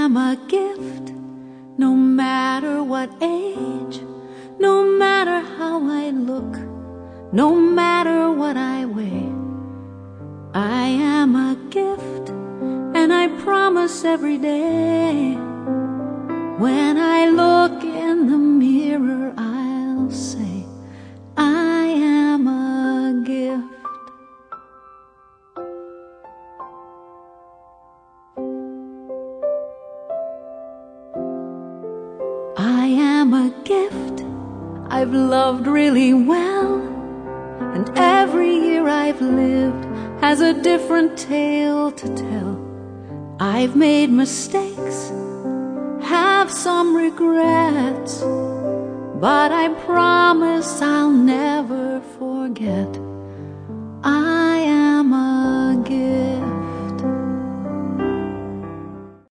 am a gift, no matter what age, no matter how I look, no matter what I weigh. I am a gift, and I promise every day, when I look in the mirror, I'll say, I am a gift. I am a gift, I've loved really well, and every year I've lived has a different tale to tell. I've made mistakes, have some regrets, but I promise I'll never forget. I am